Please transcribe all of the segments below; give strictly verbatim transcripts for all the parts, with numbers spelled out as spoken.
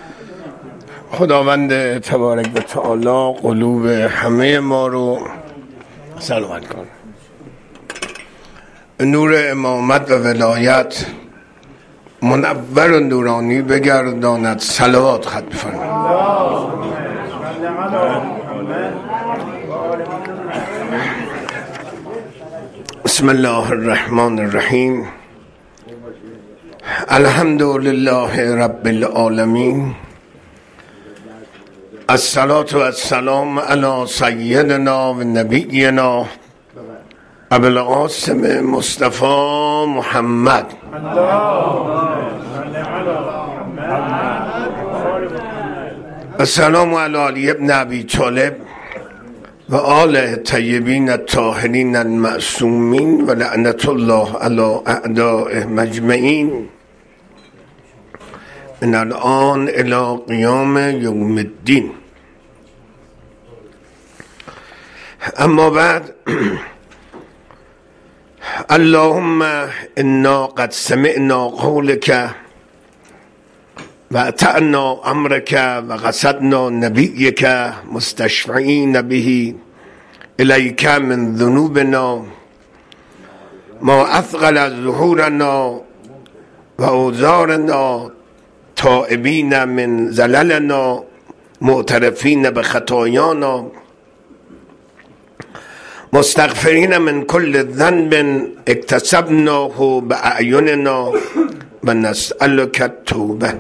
خداوند تبارک و تعالی قلوب همه ما رو سلامت کن، نور امامت و ولایت منور و نورانی بگرداند. صلوات ختم فرمایید. بسم الله الرحمن الرحیم. الحمد لله رب العالمین. الصلاة و السلام علی سیدنا و نبینا ابو القاسم مصطفی محمد. السلام علی علی ابن ابی طالب و آل طیبین الطاهرین المعصومین و لعنت الله علی اعدائه مجمعین من الان الی قیام یوم الدین. اما بعد، اللهم انا قد سمعنا قولك و اطعنا امرك و قصدنا نبیك مستشفعین به الیک من ذنوبنا ما اثقل ظهورنا و اوزارنا تائبین من زللنا معترفین بخطایانا مستغفرین من کل ذنب اکتسبناه باعیننا و نسألک التوبه.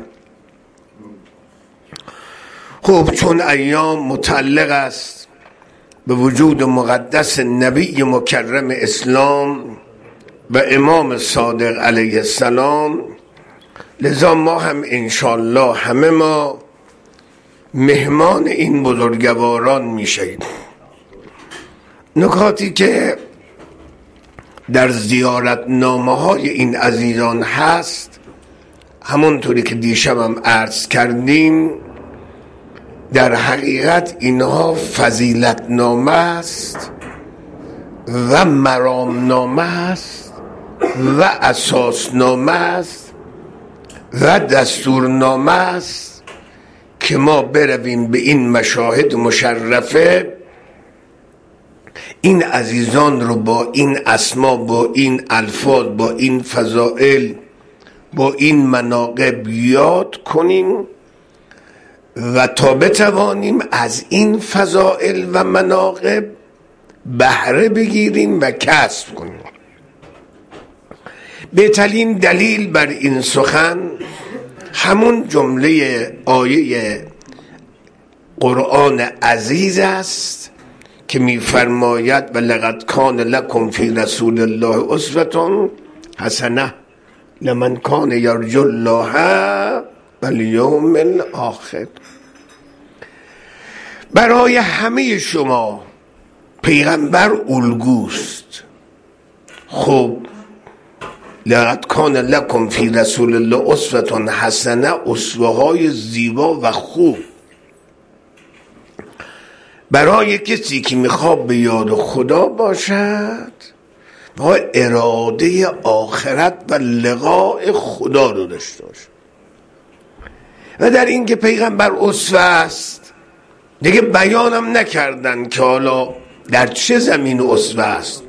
خوب، چون ایام متعلق است به وجود مقدس نبی مکرم اسلام و امام صادق علیه السلام، لذا ما هم انشالله همه ما مهمان این بزرگواران میشیم. نکاتی که در زیارتنامه های این عزیزان هست، همونطوری که دیشبم عرض کردیم، در حقیقت اینها فضیلتنامه است و مرامنامه است و اساسنامه است و دستورنامه است که ما برویم به این مشاهد مشرفه، این عزیزان رو با این اسما، با این الفاظ، با این فضائل، با این مناقب یاد کنیم و تا بتوانیم از این فضائل و مناقب بهره بگیریم و کسب کنیم. بهترین دلیل بر این سخن همون جمله آیه قرآن عزیز است که می‌فرماید و لقد کان لکم فی رسول الله اسوة حسنه لمن کان یرجو الله والیوم الاخر. برای همه شما پیغمبر الگوست. خب، لقد کان لکم فی رسول الله اسوة حسنه، اسوه های زیبا و خوب برای کسی که میخواد به یاد خدا باشد و اراده آخرت و لقاء خدا رو داشته باشه. و در این که پیغمبر اسوه است، دیگه بیانم نکردن که حالا در چه زمین اسوه است.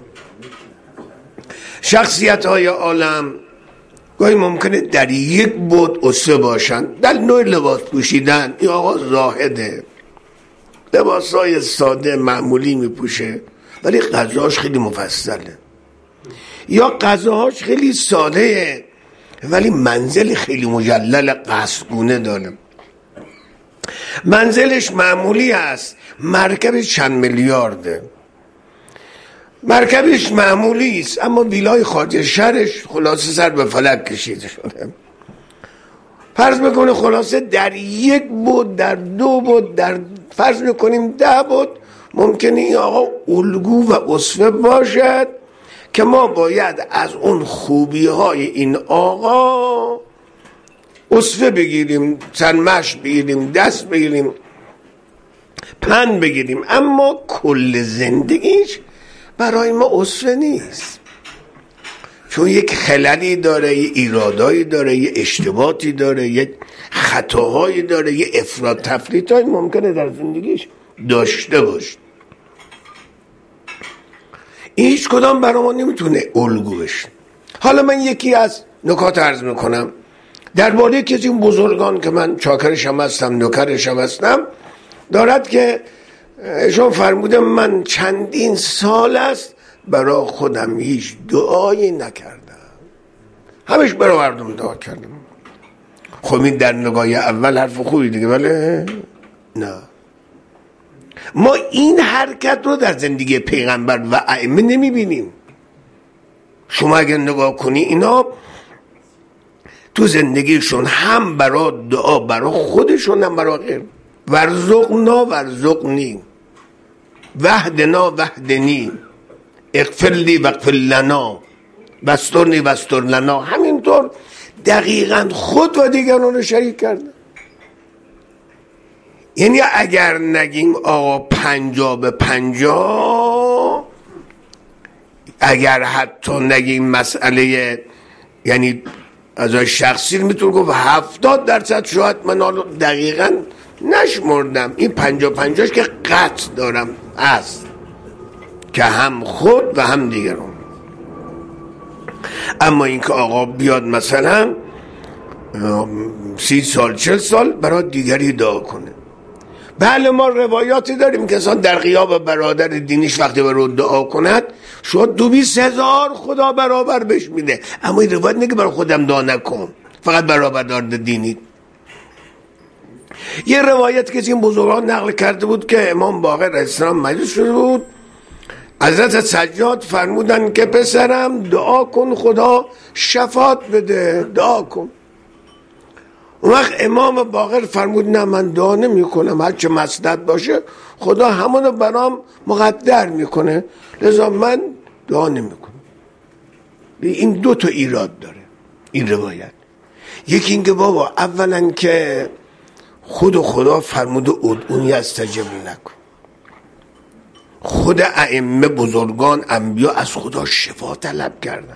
شخصیت های عالم گاهی ممکنه در یک بعد اسوه باشن، در نوع لباس پوشیدن. این آقا زاهده، لباس های ساده معمولی میپوشه ولی غذاش خیلی مفصله، یا غذاهاش خیلی ساده ولی منزل خیلی مجلل قصدگونه داره. منزلش معمولی است، مرکبش چند میلیارده، مرکبش معمولی است اما ویلای خارج شهرش خلاصه سر به فلک کشیده شده. فرض میکنه خلاصه در یک بود، در دو بود، در فرض میکنیم ده بود، ممکنه این آقا الگو و اسوه باشد که ما باید از اون خوبی های این آقا اسوه بگیریم، سرمشق بگیریم، دست بگیریم، پند بگیریم، اما کل زندگیش برای ما اسوه نیست. چون یک خللی داره، یه ایرادایی داره، یه اشتباهی داره، یک خطاهایی داره، یه افراط تفریطایی ممکنه در زندگیش داشته باشه. این هیچ کدام برای ما نمیتونه الگو بشه. حالا من یکی از نکات عرض میکنم درباره یکی از این بزرگان که من چاکرش هم هستم، نوکرش هم هستم، دارد که ایشون فرموده من چندین سال است برای خودم هیچ دعایی نکردم، همش برای مردم دعا کردم. خب این در نگاه اول حرف خوبی دیگه، ولی نه، ما این حرکت رو در زندگی پیغمبر و ائمه نمیبینیم. شما اگر نگاه کنی اینا تو زندگیشون هم برای دعا برای خودشون هم برای غیر، ورزقنا ورزقنی، وحدنا وحدنی، اغفر لی واغفر لنا، واسترنی واستر لنا، همینطور دقیقاً خود و دیگران رو شریک کردن. یعنی اگر نگیم آقا پنجا به پنجا، اگر حتی نگیم مسئله یعنی از شخصی میتون گفت هفتاد درصد شاید من دقیقاً نشمردم، این پنجا پنجاش که قطع دارم هست که هم خود و هم دیگران. اما اینکه آقا بیاد مثلا سی سال چل سال برای دیگری دعا کنه. بله ما روایاتی داریم که انسان در غیاب برادر دینیش وقتی برای دعا کند شد دو بیست هزار خدا برابر بهش میده. اما این روایت نگه برای خودم دعا نکن، فقط برابر دارد دینی. یه روایت که از این بزرگان نقل کرده بود که امام باقر علیه السلام مجلس شده بود، حضرت سجاد فرمودن که پسرم دعا کن خدا شفاعت بده، دعا کن. اون وقت امام باقر فرمود نه من دعا نمی کنم، هرچه مصلحت باشه خدا همونو برام مقدر میکنه، لذا من دعا نمی کنم. این دو تا ایراد داره این روایت. یکی اینکه بابا اولا که خود خدا فرموده ادعونی استجب لکم، خود ائمه بزرگان انبیا از خدا شفا طلب کردن.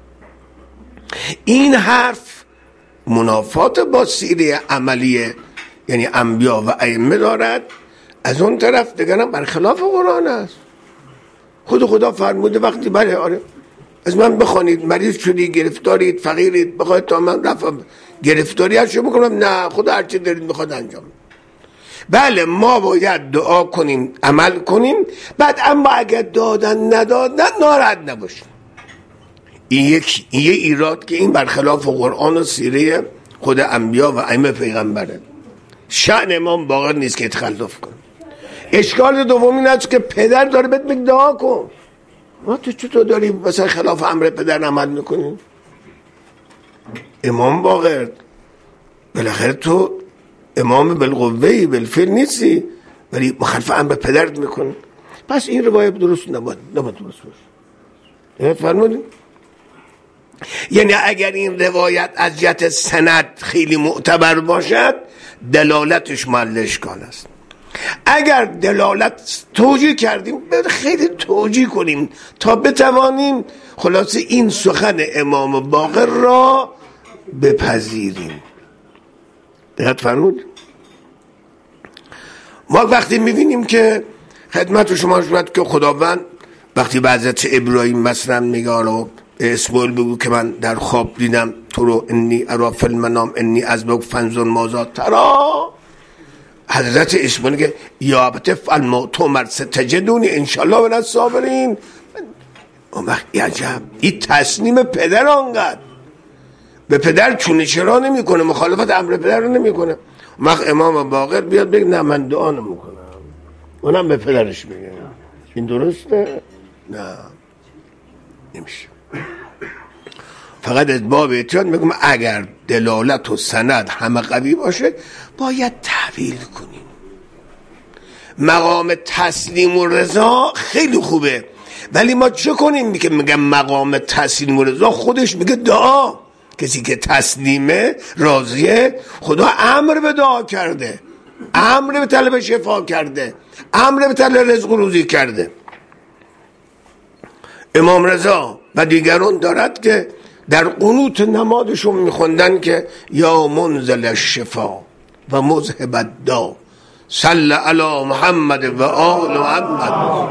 این حرف منافات با سیره عملی یعنی انبیا و ائمه دارد، از اون طرف دیگرم برخلاف قرآن است. خود خدا فرموده وقتی بله آره از من بخوانید مریض شدی، گرفتارید، فقیرید، بخواید تا من رفع گرفتاری هست شو بکنم، نه خدا هرچی دارید میخواد انجام. بله ما باید دعا کنیم، عمل کنیم، بعد اما اگر دادن ندادن ناراحت نباشیم. این یک این یه ایراد که این برخلاف قرآن و سیره خود انبیا و ائمه پیغمبره. شأن امام باقر نیست که تخلف کنه. اشکال دومی این است که پدر داره بهت میگه دعا کن، ما تو چطور داری مثلا خلاف امر پدر عمل میکنی؟ امام باقر بالاخره تو امام بالقوهی بالفعل نیستی ولی مخالف امر پدرت میکنی. پس این روایت درست نباید نباید درست باشه. فرمودین؟ یعنی اگر این روایت از جهت سند خیلی معتبر باشد دلالتش محل اشکال است. اگر دلالت توجیه کردیم خیلی توجیه کنیم تا بتوانیم خلاصه این سخن امام باقر را بپذیریم. دقت فرمود؟ ما وقتی میبینیم که خدمت شما شد که خداوند وقتی به حضرت ابراهیم مثلا میگه رو اسماعیل بگو که من در خواب دیدم تو رو انی ارا فی المنام انی ازبک فنظر ماذا ترا، حضرت اسماعیل که یا ابت فعل ما تؤمر ستجدونی انشالله من الصابرین. اون وقت عجب این تسلیم پدر آنقدر به پدر چونه چرا نمی کنه، مخالفت امر پدر رو نمی کنه. وقت امام باقر بیاد بگه نه من دعا نمی کنم، اونم به پدرش بگه این درسته؟ نه نمیشه. فقط از باب احتیاط میگم اگر دلالت و سند همه قوی باشه باید تحویل کنیم. مقام تسلیم و رضا خیلی خوبه ولی ما چه کنیم که میگم مقام تسلیم و رضا خودش میگه دعا. کسی که تسلیمه راضیه خدا امر به دعا کرده، امر به طلب شفا کرده، امر به طلب رزق و روزی کرده. امام رضا و دیگران دارد که در قنوت نمازشون میخوندن که یا منزل الشفا و مذهب الدا صل علی محمد و آل محمد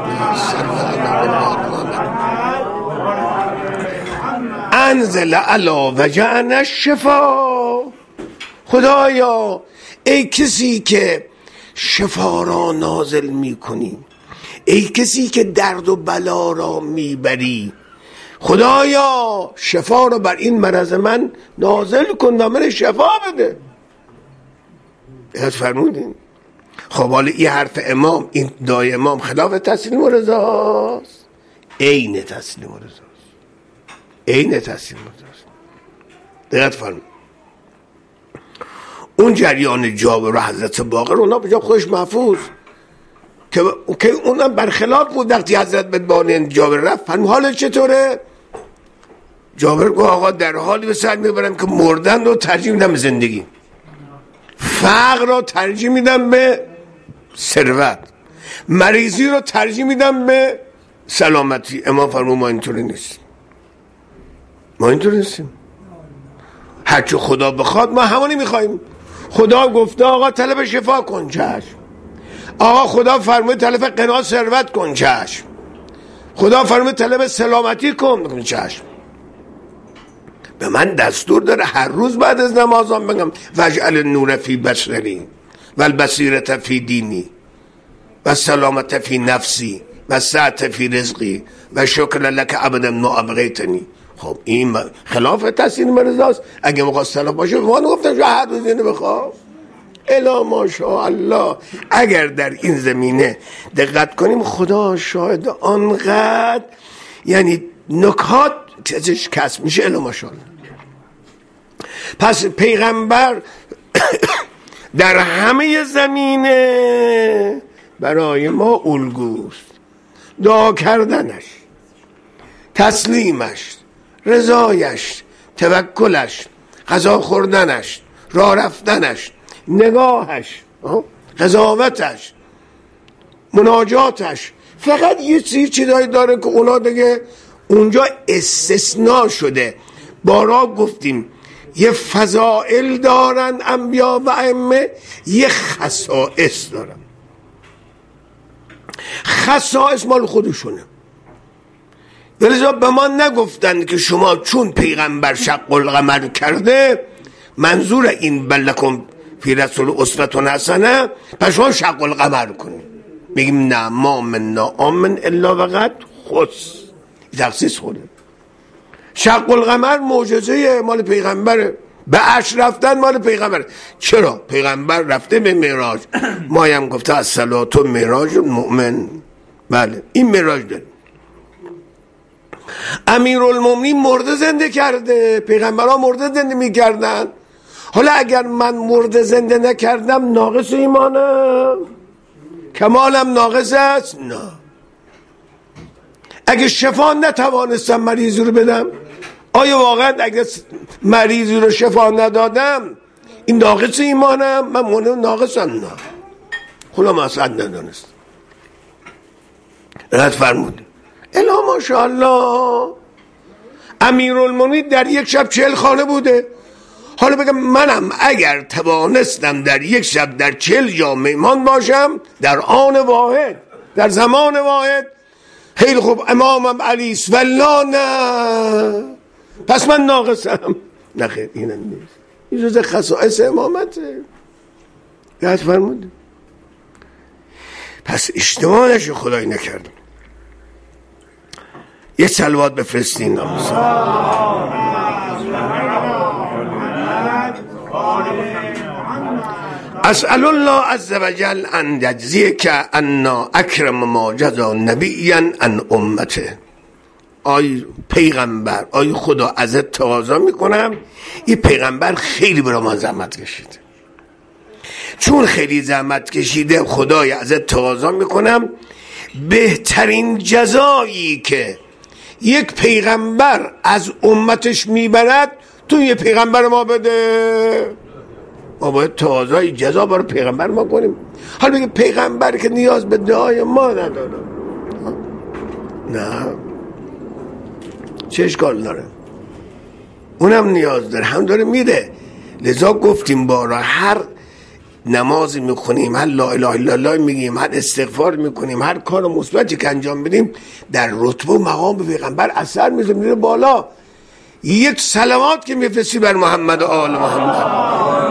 انزل علی وجعنا الشفا. خدایا ای کسی که شفا را نازل میکنی، ای کسی که درد و بلا را میبری، خدایا شفا را بر این مرض من نازل کن و من شفا بده. یاد فرمودین؟ خب حالا این حرف امام، این دعای امام خلاف تسلیم و رضاست؟ عین تسلیم و رضاست، عین تسلیم و رضاست. دقت فرمود. اون جریان جابر و حضرت باقر اونا به جا خودش محفوظ که که اونم برخلاف بود. وقتی حضرت بدبان جابر رفت فرمود حال چطوره؟ جابر گفت آقا در حالی به سر میبرم که مردن رو ترجیح میدم به زندگی، فقر رو ترجیح میدم به ثروت، مریضی رو ترجیح میدم به سلامتی. اما فرمود ما اینطوری نیستیم، ما اینطوری نیستیم، هرچه خدا بخواد ما همونی میخواییم. خدا گفته آقا طلب شفا کن، چشم. آقا خدا فرمود طلب قناعت ثروت کن، چشم. خدا فرمود طلب سلامتی کن، چشم. به من دستور داره هر روز بعد از نمازم بگم وجعل النور فی بصری و البصیرة فی دینی و السلامة فی نفسی و السعة فی رزقی و شکر لک عبدا ما ابقیتنی. خب این خلاف تسلیم رضاست. اگه می‌خواست سلام باشه من گفتم هر روز اینو بخوام. الا ماشاءالله. اگر در این زمینه دقت کنیم خدا شاهد آنقدر یعنی نکات ازش کسب میشه. الا ماشاءالله. پس پیغمبر در همه زمینه برای ما الگوست. دعا کردنش، تسلیمش، رضایش، توکلش، غذا خوردنش، راه رفتنش، نگاهش، قضاوتش، مناجاتش. فقط یه چیز چیزایی داره که اونا دیگه اونجا استثناء شده. بارا گفتیم یه فضائل دارن انبیا و ائمه، یه خصائص دارن. خصائص مال خودشونه. ولذا به ما نگفتن که شما چون پیغمبر شق القمر کرده منظور این بلکم فی رسول اسوة حسنه پس شما شق القمر کنیم. میگیم نه، ما منا آمن الا وقت خص تخصیص خوده. شق القمر معجزه مال پیغمبره، به عرش رفتن مال پیغمبر. چرا؟ پیغمبر رفته به معراج. ما هم گفته الصلاة و معراج المؤمن. بله این معراج داریم. امیرالمومنین مرده زنده کرده، پیغمبرها مرده زنده میکردن. حالا اگر من مرده زنده نکردم ناقص ایمانم؟ کمالم ناقص است؟ نه. اگه شفا نتوانستم مریضی رو بدم، آیا واقعا اگه مریضی رو شفا ندادم این ناقص ایمانم؟ من مونم ناقصم؟ نه. خدا مسعد ندانست. رد فرمود الا ماشاءالله. امیرالمومنین در یک شب چهل خانه بوده. حالا بگم منم اگر توانستم در یک شب در چهل جا میمان باشم در آن واحد در زمان واحد، خیلی خوب امامم علیس والله نه، پس من ناقصم. نه خیر این نیست. این جز خصائص امامته. یاد فرمود. پس اشتباه نشه خدایی نکردم. یه صلوات بفرستین. اسأل الله عز وجل ان یجزیک انا اکرم ما جزا نبیا عن امته. آی پیغمبر، آی خدا ازت تقاضا میکنم این پیغمبر خیلی برای ما زحمت کشید، چون خیلی زحمت کشیده خدای ازت تقاضا میکنم بهترین جزایی که یک پیغمبر از امتش میبرد تو یه پیغمبر ما بده. ما باید تقاضای جزا برای پیغمبر ما کنیم. حالا بگه پیغمبر که نیاز به دعای ما نداره. نه چه اشکال داره؟ اونم نیاز داره، هم داره میره. لذا گفتیم بارا هر نمازی میخونیم، هر لا اله الا الله میگیم، هر استغفار میکنیم، هر کار مثبتی که انجام بدیم در رتبه و مقام پیغمبر اثر میذاره، میره بالا. یک صلوات که میفرستی بر محمد و آل محمد،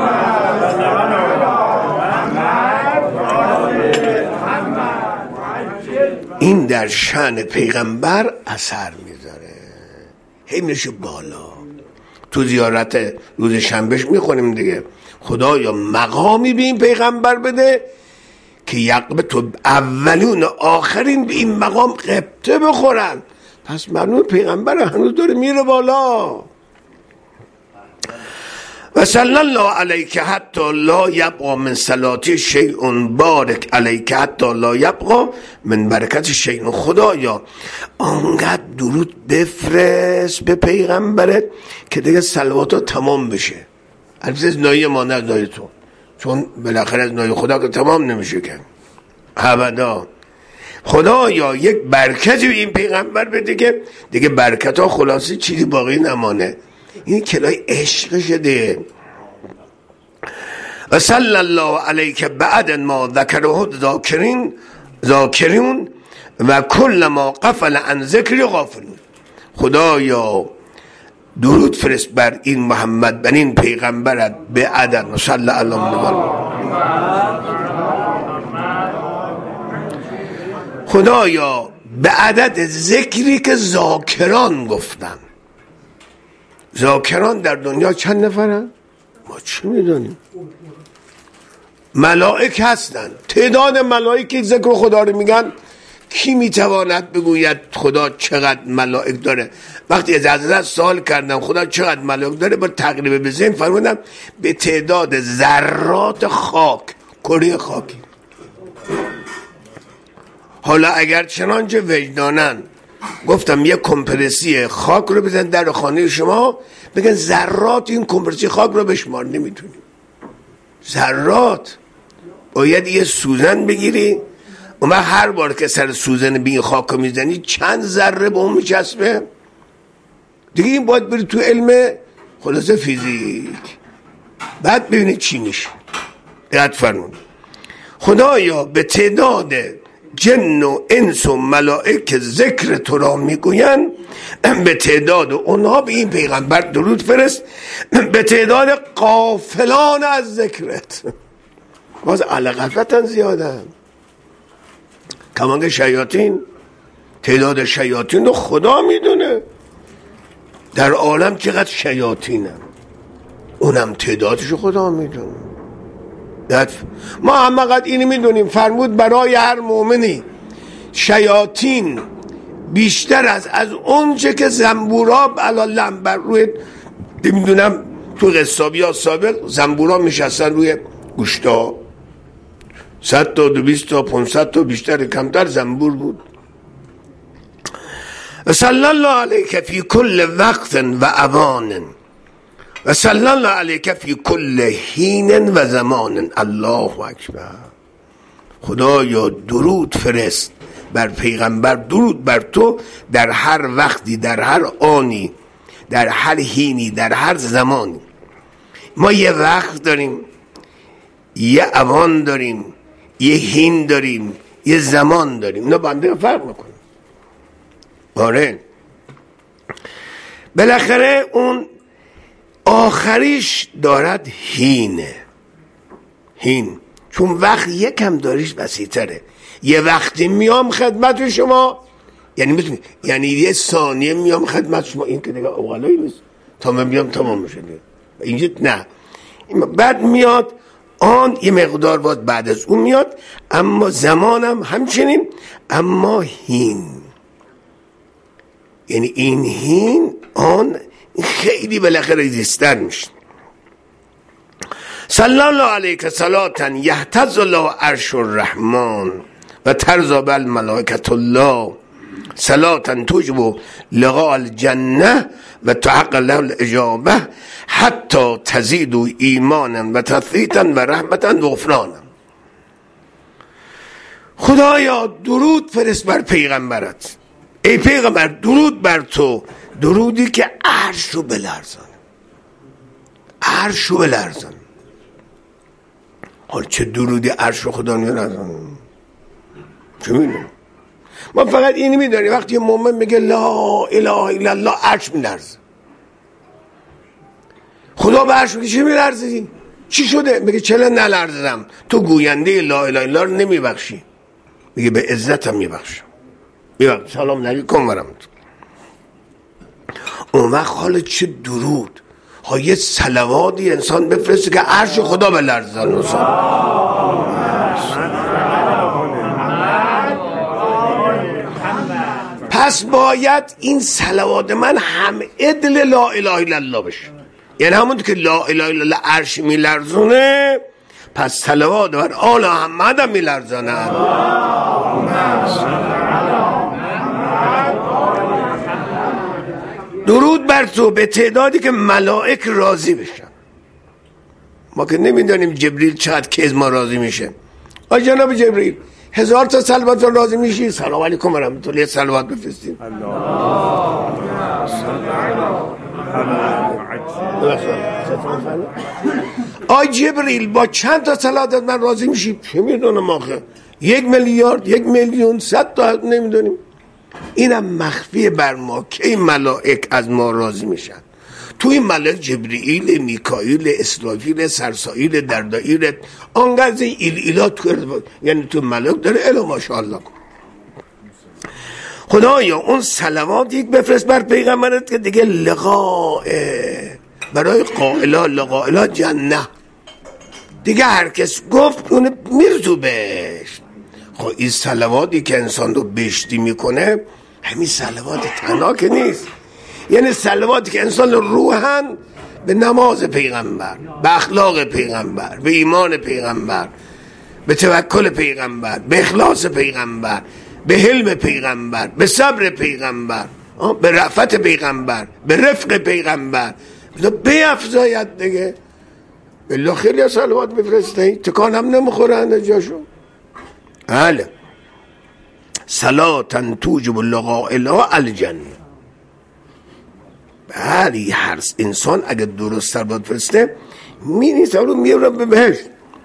این در شأن پیغمبر اثر میذاره، هی میشه بالا. تو زیارت روز شنبهش میخونیم دیگه، خدایا مقامی به این پیغمبر بده که یقب تو اولون و آخرین به این مقام قبطه بخورن. پس معلوم پیغمبر هنوز داره میره بالا. و صلی الله علیک حتی لا یبقى من صلاتی شیء بارک علیک حتی لا یبقى من برکت شیء. خدایا آنقدر درود بفرست به پیغمبرت که دیگه صلواتات تمام بشه. البته از نایی ما، نه از نایی تو، چون بالاخره از نایی خدا که تمام نمیشه که ابدا. خدایا یک برکتی به این پیغمبر بده که دیگه برکت ها خلاصی چیزی باقی نمانه. این کلای عشق شده. و صلی الله علیک بعد ما ذکره ذاکرین ذاکرون و کل ما غفل عن ذکر غافلون. خدایا درود فرست بر این محمد، بر این پیغمبرت به عدد و صلی الله علیه. خدایا به عدد ذکری که ذاکران گفتن. ذاکران در دنیا چند نفرن؟ ما چی میدونیم؟ ملائک هستن. تعداد ملائک ذکر خدا رو میگن. کی میتواند بگوید خدا چقدر ملائک داره؟ وقتی از حضرت سوال کردم خدا چقدر ملائک داره، با تقریب به ذهن فرمودم به تعداد ذرات خاک، کره خاکی. حالا اگر چنانچه وجدانن گفتم یک کمپرسی خاک رو بزن در خانه شما، بگن ذرات این کمپرسی خاک رو بشمار، نمیتونیم. ذرات باید یه سوزن بگیری، اون وقت هر بار که سر سوزن بین خاک رو میزنی چند ذره به اون میچسبه دیگه. این باید بری تو علم خلاصه فیزیک، بعد ببینید چی میشه. دقت فرمون. خدایا به تعداد جن و انس و ملائک ذکر تو را میگوین، به تعداد اونها به این پیغمبر درود فرست، به تعداد غافلان از ذکرت. باز علقفتن زیادن. کمانگه شیاطین، تعداد شیاطین رو خدا میدونه. در عالم چقدر شیاطینم، اونم تعدادشو خدا میدونه. ما هم قد اینی میدونیم فرمود برای هر مؤمنی شیاطین بیشتر از از اونچه که زنبورا علالم بر روی میدونم تو قصابی ها سابق زنبورا میشستن روی گوشتا، صد تا دو بیست تا پونصد تا بیشتر کمتر زنبور بود. و صلی الله علیک فی کل وقت و اوان و صلی الله علیک فی کل حین و زمان. الله اکبر. خدایا درود فرست بر پیغمبر، درود بر تو در هر وقتی، در هر آنی، در هر حینی، در هر زمانی. ما یه وقت داریم، یه اوان داریم، یه حین داریم، یه زمان داریم. اینا بنده فرق میکنه. آره بالاخره اون آخریش دارد هینه، هین، چون وقت یکم داریش وسیع تره. یه وقتی میام خدمت شما، یعنی میتونی یعنی یه ثانیه میام خدمت شما، این که دیگه اوغلایی نیست تا من بیام تمام میشه اینجا، نه. بعد میاد آن یه مقدار باید بعد از اون میاد، اما زمانم همچنین. اما هین، یعنی این هین آن خیلی بالاخره زیستر میشه. صلی الله علیک صلاة یهتز الله عرش الرحمن و ترضی بالملائکة الله صلاة توجب لقاء الجنه و تحقق له الاجابه حتی تزید ایمانا و تثبیتا و رحمتا و غفرانا. خدایا درود فرست بر پیغمبرت. ای پیغمبر درود بر تو درودی که عرش رو بلرزانه، عرش رو بلرزانه. حال چه درودی عرش رو خدا نلرزانه؟ چه میدونم؟ ما فقط اینی میدونیم وقتی یه مومن میگه لا اله الا الله عرش میلرزه. خدا به عرش میگه چی میلرزی؟ چی شده؟ میگه چرا نلرزم؟ تو گوینده لا اله الا الله رو نمیبخشی. میگه به عزتم میبخشم. میگه سلام علیکم ورحمت. اون وقت حالا چه درود ها، یه صلواتی انسان بفرسته که عرش خدا بلرزانه. پس باید این صلوات من هم عدل لا اله الا الله بشه، یعنی همون که لا اله الا الله عرش میلرزونه، پس صلوات بر آل محمد هم میلرزونه. درود بر تو به تعدادی که ملائک راضی بشن. ما که نمیدونیم جبریل چقدر که از ما راضی میشه. آ جناب جبریل هزار تا صلوات راضی میشی؟ سلام علیکم و رحمت الله، صلوات بفرستیم. آی جبریل با چند تا صلوات من راضی میشی؟ چه میدونم آخه، یک میلیارد، یک میلیون، صد تا نمیدونیم. اینم مخفی بر ما که این ملائک از ما راضی میشن. تو این ملائک جبرئیل، میکائیل، اسرافیل، سرسایل، دردائیل، آنقدر ایل ایلا تو، یعنی تو ملائک داره. الا ماشاءالله. خدایا اون صلوات یک بفرست بر پیغمبرت که دیگه لقاء برای قائلا لقائلا جنه، دیگه هر کس گفت اون میرزو بهش. خب این صلواتی که انسان رو بهشتی میکنه همین صلوات تنها که نیست، یعنی صلواتی که انسان رو روحن به نماز پیغمبر، به اخلاق پیغمبر، به ایمان پیغمبر، به توکل پیغمبر، به اخلاص پیغمبر، به حلم پیغمبر، به صبر پیغمبر، به رأفت پیغمبر، به رفق پیغمبر بیفزاید دیگه. بالله خیلی صلوات بفرسته تکان هم نمیخورن جاشو. بله صلاتن توجب لقاء اله الجنه. بله هر انسان اگه درست صلوات فرسته می‌نیسه رو میره به بهشت.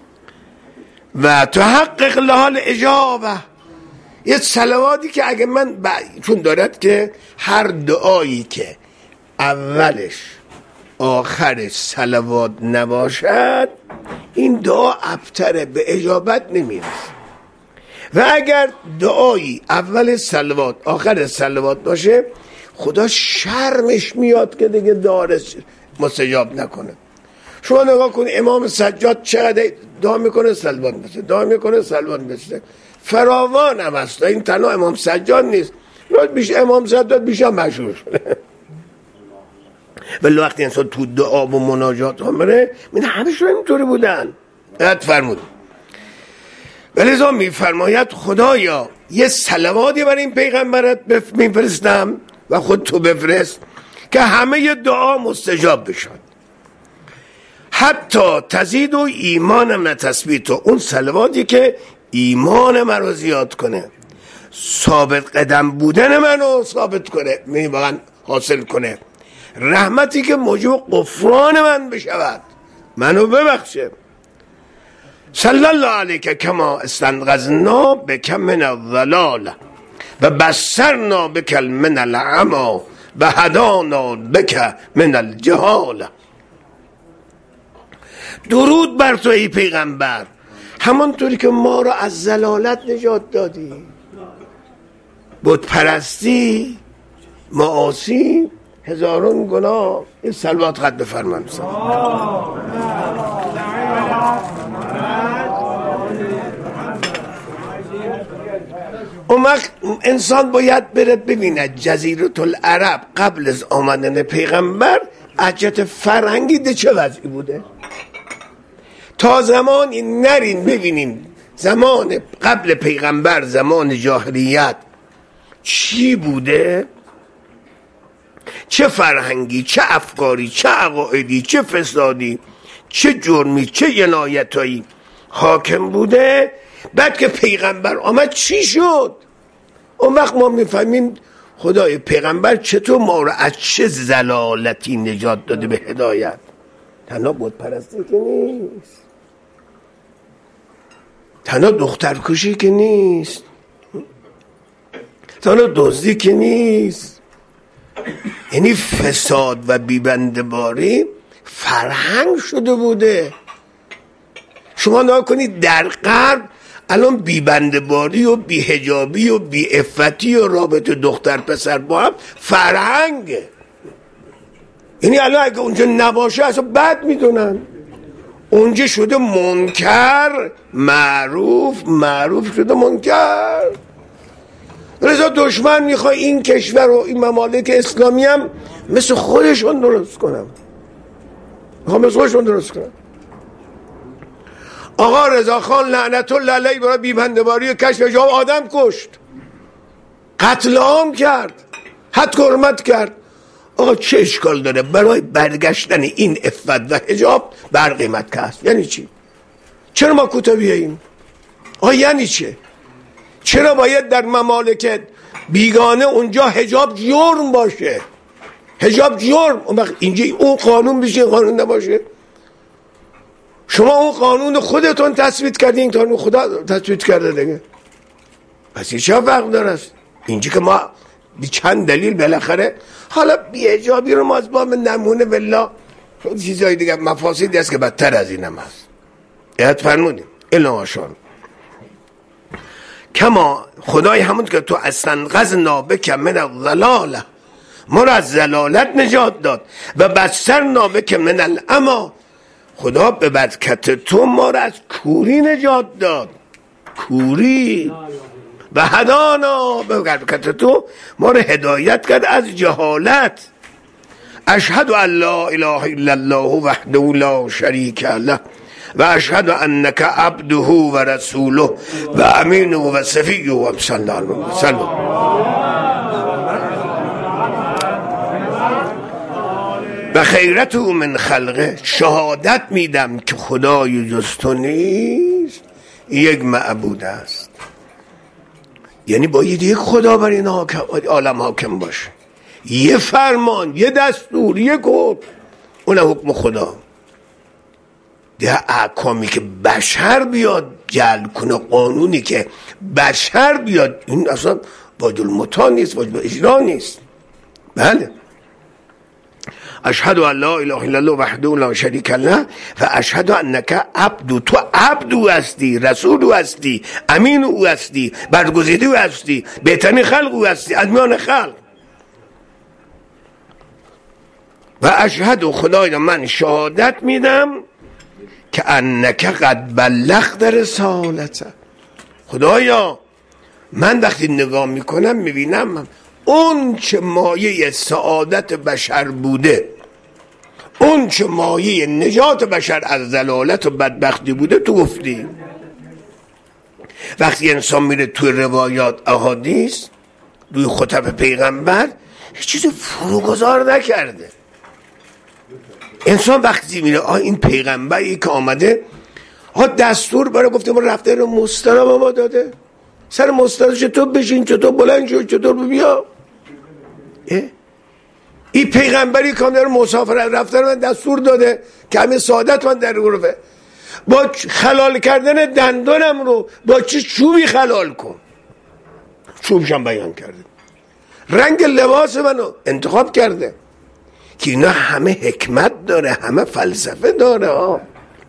و تحقق لها الاجابه، یه صلواتی که اگه من ب... چون دارد که هر دعایی که اولش آخرش صلوات نباشد این دعا ابتره، به اجابت نمیرسه. و اگر دعایی اول صلوات آخر صلوات باشه خدا شرمش میاد که دیگه دارش مستجاب نکنه. شما نگاه کن امام سجاد چقدر دعا میکنه صلوات بسته، دعا میکنه صلوات بسته، فراوان هم هست. این تنها امام سجاد نیست، بیش امام سجاد بیش هم مشهور شده. ولی وقتی انسان تو دعا و مناجات هم بره من همش اینطوری بودن ات فرمود. ولذا میفرماید خدایا یه صلواتی برای این پیغمبرت میفرستم و خود تو بفرست که همه دعا مستجاب بشن، حتی تزید و ایمانم نتثبیت، و اون صلواتی که ایمان من رو زیاد کنه، ثابت قدم بودن منو ثابت کنه، می واقعا حاصل کنه، رحمتی که موجب غفران من بشود، منو ببخشه. صلی الله علیک کما استنقذنا بک من الضلال و بصرنا بک من العمی و هدانا بک من الجهال. درود بر تو ای پیغمبر، همانطوری که ما را از ضلالت نجات دادی، بت پرستی، معاصی، هزارون گناه. این صلوات قد بفرمان. اون وقت انسان باید برد ببیند جزیره العرب قبل از آمدن پیغمبر عجت فرهنگی ده چه وضعی بوده. تا زمانی نرین ببینیم زمان قبل پیغمبر، زمان جاهلیت چی بوده، چه فرهنگی، چه افکاری، چه عقایدی، چه فسادی، چه جرمی، چه جنایتایی حاکم بوده. بعد که پیغمبر آمد چی شد؟ اون وقت ما میفهمیم خدای پیغمبر چطور ما رو از چه ضلالتی نجات داده به هدایت؟ تنها بت پرستی که نیست، تنها دخترکشی که نیست، تنها دزدی که نیست. یعنی فساد و بیبنده‌باری فرهنگ شده بوده. شما نگاه کنید در غرب الان بیبنده‌باری و بی‌حجابی و بی‌عفتی و رابطه دختر پسر با هم فرهنگه. یعنی الان اگه اونجا نباشه اصلا بد میدونن. اونجا شده منکر معروف، معروف شده منکر. رضا دشمن میخوای این کشور و این ممالک اسلامی هم مثل خودشون درست کنم، میخوام مثل خودشون درست کنم. آقا رضا خان لعنت الله علیه برای بیبنده‌باری و کشف حجاب آدم کشت، قتل عام کرد، حد حرمت کرد. آقا چه اشکال داره برای برگشتن این عفت و حجاب بر قیمت کسب؟ یعنی چی؟ چرا ما کوتاهیم؟ آقا یعنی چه؟ چرا باید در ممالک بیگانه اونجا حجاب جرم باشه؟ حجاب جرم، اون وقت اینجا اون قانون بشه قانون نباشه؟ شما اون قانون خودتون تصویب کردین، قانون خدا تصویب کرده دیگه. پس این چه فرق داره است؟ اینجا که ما بی چند دلیل بالاخره حالا بی حجابی رو ما از باب نمونه والله چیزای دیگه مفاسدی است که بدتر از این هم هست. یاد فرمودیم الا ماشاءالله. کما خدای همون که تو استنقذنا بک من الضلاله، ما را از ضلالت نجات داد، و بصرنا بک من العمی، خدا به برکت تو ما را از کوری نجات داد. کوری و هدانا، به برکت تو ما را هدایت کرد از جهالت. اشهد ان لا اله الا الله وحده لا شریک له و اشهد انک عبده و رسوله و امینه و صفیه و صلی الله علیه و سلم. و خیرت او من خلقه، شهادت میدم که خدای جز تو نیست، یک معبود است. یعنی باید یک خدا بر این عالم حاکم باشه، یه فرمان، یه دستور، یه کد، اون حکم خدا. ده احکامی که بشر بیاد جعل کنه، قانونی که بشر بیاد، این اصلا واجب المطاع نیست، واجب اجرا نیست. بله. اشهد ان لا اله الا الله وحده لا شریک له و اشهد انک عبد، تو عبد او هستی، رسول او هستی، امین او هستی، برگزیده او هستی، بهترین خلق او هستی از میان خلق. و اشهد، خدایا من شهادت میدم که انک قد بلغت رسالته، خدایا من وقتی نگاه میکنم میبینم اون چه مایه سعادت بشر بوده، اون چه مایه نجات بشر از ضلالت و بدبختی بوده تو گفتی. وقتی انسان میره توی روایات احادیث، روی خطب پیغمبر، هیچ چیز فروگذار نکرده. انسان وقتی میره آه این پیغمبری که آمده، ها دستور برای گفته ما رفته رو مسترا ما داده، سر مسترا چطور بشین، چطور بلند شو، چطور بیا. این پیغمبری که در مسافر رفتن من دستور داده که همه سعادت من در غرفه، با خلال کردن دندانم رو با چه چوبی خلال کن، چوبشم بیان کرده، رنگ لباس منو انتخاب کرده، که اینا همه حکمت داره، همه فلسفه داره. ها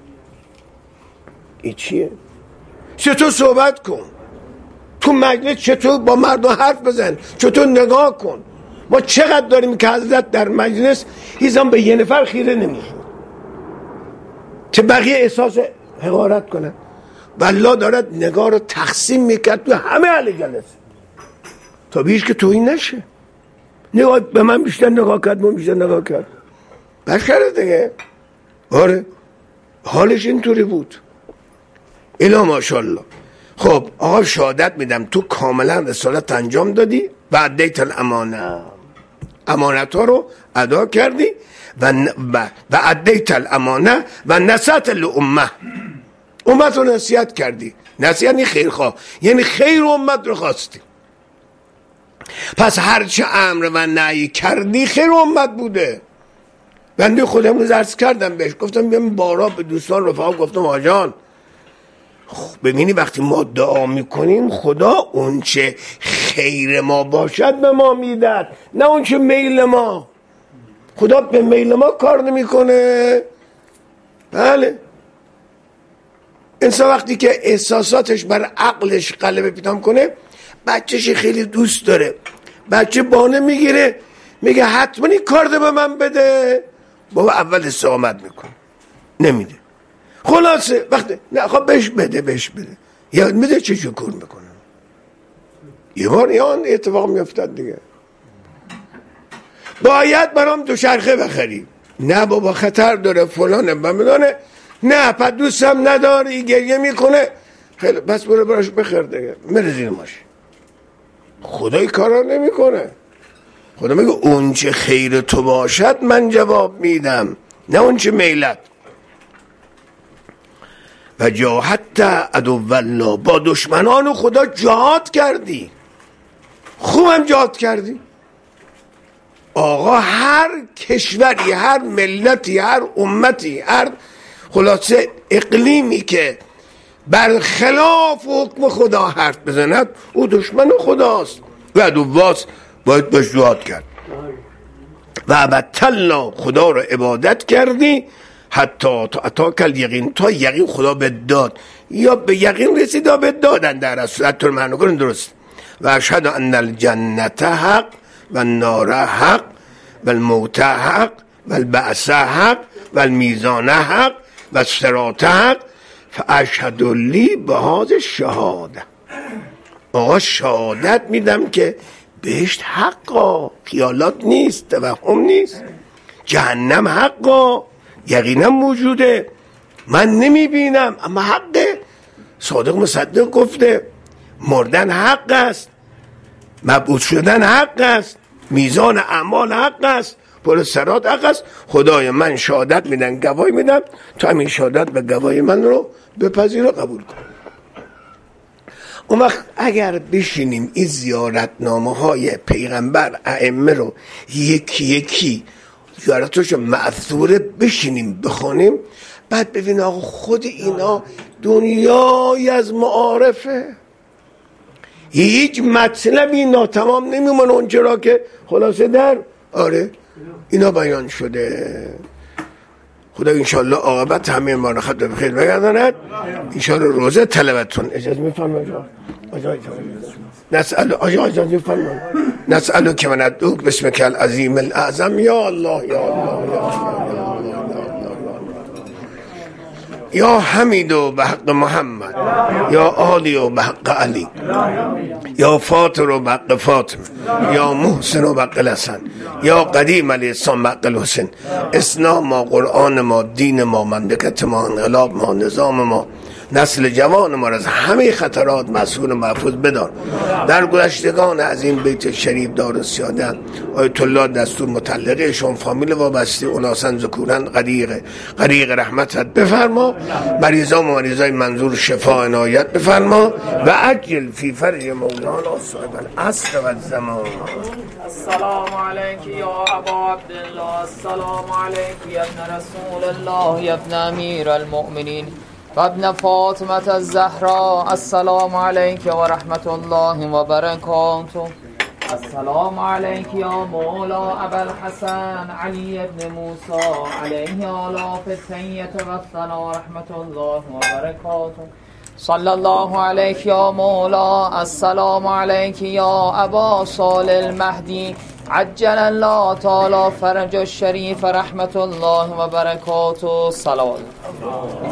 این چیه؟ چطور صحبت کن تو مجلس، چطور با مردم حرف بزن، چطور نگاه کن. ما چقدر داریم که حضرت در مجلس هیچم به یه نفر خیره نمیشه، چه بقیه احساس حقارت کنن. والله دارد نگاه رو تقسیم میکرد تو همه اهل جلسه تا بیش که توهین نشه. نگاه به من بیشتر نگاه کرد، من بیشتر نگاه کرد، بشره دیگه. آره حالش اینطوری بود. الا ماشاءالله. خب آقا شهادت میدم تو کاملا رسالت انجام دادی و ادیت الامانه، امانت ها رو ادا کردی و و ادیت الامانه و نصحت الامه، امت رو نصیحت کردی. نصیحت یعنی خیرخواه، یعنی خیر امت رو خواستی. پس هرچه امر و نهی کردی خیر امت بوده. بنده خودم رو عرض کردم بهش، گفتم بیام بارا به دوستان رفقا گفتم آجان ببینی وقتی ما دعا میکنیم خدا اون چه خیر ما باشد به ما میدد، نه اون چه میل ما. خدا به میل ما کار نمیکنه. بله انسان وقتی که احساساتش بر عقلش غلبه پیدا کنه، بچهش خیلی دوست داره، بچه بانه میگیره میگه حتما این کارده به من بده، بابا اول استقامت میکنه نمیده. خلاصه وقتی نه خب بهش بده بهش بده یاد میده چه شکر میکنه. یه بار یان اتفاق میافتد دیگه، باید برام دوچرخه بخری، نه بابا خطر داره فلانه بمیدانه، نه پس دوستم نداری گریه میکنه، خیلی بس برو براش بخیر دیگه، میره زیر ماشین. خدای کارا نمیکنه. خدا میگه اون چه خیر تو باشد من جواب میدم، نه اون چه میلت. و جاهدت عدو الله، با دشمنان خدا جهاد کردی، خوبم جهاد کردی. آقا هر کشوری، هر ملتی، هر امتی، هر خلاصه اقلیمی که برخلاف حکم خدا حرف بزند او دشمن خداست و عدوواست، باید باش جهاد کرد. و عبدت الله، خدا رو عبادت کردی، حتی تا اتاک الیقین، تا یقین خدا به داد، یا به یقین رسید یا به دادن در اصل حتی رو معنی کنن درست. و اشهد ان الجنت حق و النار حق و الموت حق و البعث حق و المیزان حق و الصراط حق فاشهد لی بهذا الشهاده. آقا شهادت میدم که بهشت حقا، خیالات نیست، توهم نیست. جهنم حقا، یقینا موجوده، من نمیبینم اما حقه. صادق مصدق گفته مردن حق است، مبعوث شدن حق است، میزان اعمال حق است، پر صراط حق است. خدای من شهادت میدن، گواهی میدم، تو همین شهادت به گواهی من رو بپذیر و قبول کن. اون وقت اگر بشینیم این زیارتنامه های پیغمبر ائمه رو یکی یکی زیارتاشو مأثوره بشینیم بخونیم، بعد ببین آقا خود اینا دنیای از معارفه، هیچ مطلبی ناتمام نمیمونه اونجا را که خلاصه در آره اینا بیان شده. خدا انشالله عاقبت همه ما رو خط به خیر بگرداند. انشالله روزه طلبتون اجازه میفرمایید آجا نسأل آجا اجازه میفرمایید نسأل که من ادعوک بسمک العظیم الاعظم یا الله یا الله یا الله یا حمید و به حق محمد، یا عالی و به حق علی، یا فاطر و به حق فاطمه، یا محسن و به حق الحسن، یا قدیم علیه السلام به حق الحسین. اسلام ما، قرآن ما، دین ما، مملکت ما، انقلاب ما، نظام ما، نسل جوان ما را از همه خطرات مسئول و محفوظ بدار. در گذشتگان از این بیت شریف دار سیادت آیت الله دستور متعلقشون فامیل وابسته اوناسن ذکورن غریق غریق رحمتت بفرما. مریضان و مریضای منظور شفا عنایت بفرما و عجل فی فرج مولانا صاحب العصر و الزمان. السلام علیک یا ابا عبدالله، السلام علیک یا ابن رسول الله، یا ابن امیر المؤمنین و ابن فاطمه الزهراء. السلام علیک و رحمت الله و برکاته. السلام علیک یا مولا ابوالحسن علی ابن موسی علیه آلاف التحیة و الثنا رحمت الله و برکاته. صلی الله علیک یا مولا. السلام علیک یا ابا صالح المهدی عجل الله تعالی فرج الشریف رحمت الله و برکاته. صلوات.